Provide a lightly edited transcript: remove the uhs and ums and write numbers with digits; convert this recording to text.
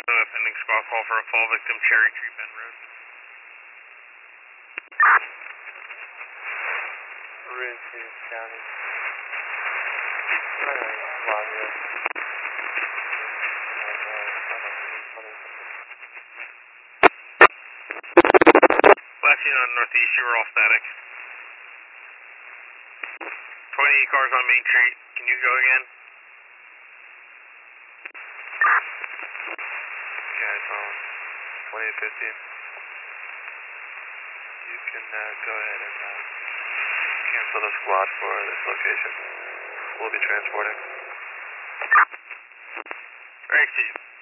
Pending squad call for a fall victim, Cherry Tree Bend Road. Ridgeview County. Last seen on Northeast, you were all static. 28 cars on Main Street. Can you go again? Yeah, it's on 2815. You can go ahead and cancel the squad for this location. We'll be transporting. Alright, see you.